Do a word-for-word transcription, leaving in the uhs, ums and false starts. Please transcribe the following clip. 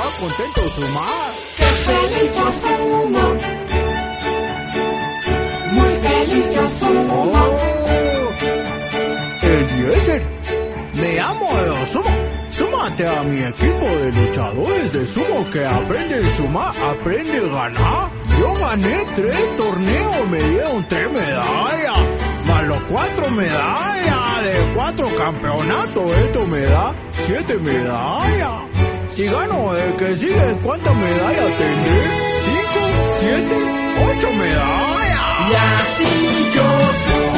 contento Sumar. ¡Qué feliz yo sumo! Muy feliz yo sumo. Oh, Eliezer, me amo de sumo. Súmate a mi equipo de luchadores de sumo que aprende a sumar, aprende a ganar. Yo gané tres torneos, me dieron tres medallas, más los cuatro medallas de cuatro campeonatos. Esto me da siete medallas. Si gano el que sigue, ¿cuántas medallas tendré? ¿Cinco? ¿Siete? ¿Ocho medallas? Y así yo sumo.